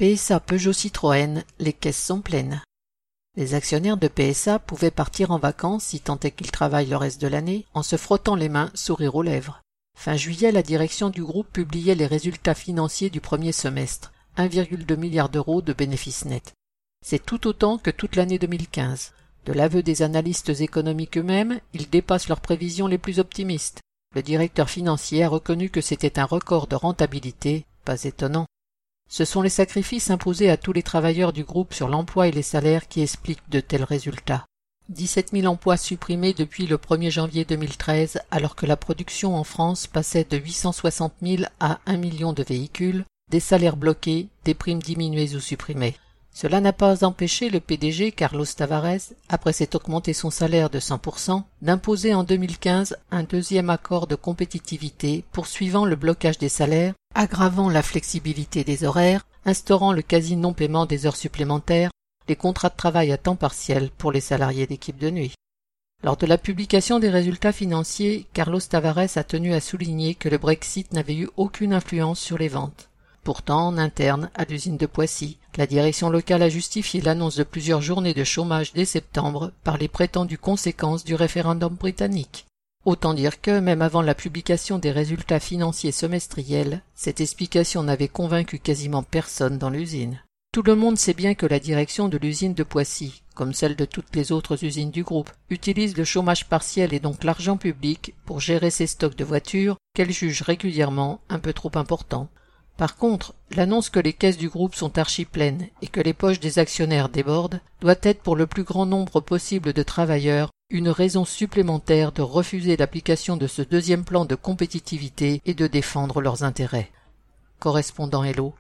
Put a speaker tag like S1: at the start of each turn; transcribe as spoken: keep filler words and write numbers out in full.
S1: P S A Peugeot Citroën, les caisses sont pleines. Les actionnaires de P S A pouvaient partir en vacances, si tant est qu'ils travaillent le reste de l'année, en se frottant les mains, sourire aux lèvres. Fin juillet, la direction du groupe publiait les résultats financiers du premier semestre, un virgule deux milliard d'euros de bénéfices nets. C'est tout autant que toute l'année deux mille quinze. De l'aveu des analystes économiques eux-mêmes, ils dépassent leurs prévisions les plus optimistes. Le directeur financier a reconnu que c'était un record de rentabilité, pas étonnant. Ce sont les sacrifices imposés à tous les travailleurs du groupe sur l'emploi et les salaires qui expliquent de tels résultats. dix-sept mille emplois supprimés depuis le premier janvier deux mille treize, alors que la production en France passait de huit cent soixante mille à un million de véhicules, des salaires bloqués, des primes diminuées ou supprimées. Cela n'a pas empêché le P D G Carlos Tavares, après s'être augmenté son salaire de cent pour cent, d'imposer en deux mille quinze un deuxième accord de compétitivité poursuivant le blocage des salaires, aggravant la flexibilité des horaires, instaurant le quasi-non-paiement des heures supplémentaires, les contrats de travail à temps partiel pour les salariés d'équipe de nuit. Lors de la publication des résultats financiers, Carlos Tavares a tenu à souligner que le Brexit n'avait eu aucune influence sur les ventes. Pourtant, en interne, à l'usine de Poissy, la direction locale a justifié l'annonce de plusieurs journées de chômage dès septembre par les prétendues conséquences du référendum britannique. Autant dire que, même avant la publication des résultats financiers semestriels, cette explication n'avait convaincu quasiment personne dans l'usine. Tout le monde sait bien que la direction de l'usine de Poissy, comme celle de toutes les autres usines du groupe, utilise le chômage partiel et donc l'argent public pour gérer ses stocks de voitures qu'elle juge régulièrement un peu trop importants. Par contre, l'annonce que les caisses du groupe sont archi-pleines et que les poches des actionnaires débordent doit être pour le plus grand nombre possible de travailleurs une raison supplémentaire de refuser l'application de ce deuxième plan de compétitivité et de défendre leurs intérêts. Correspondant Hello.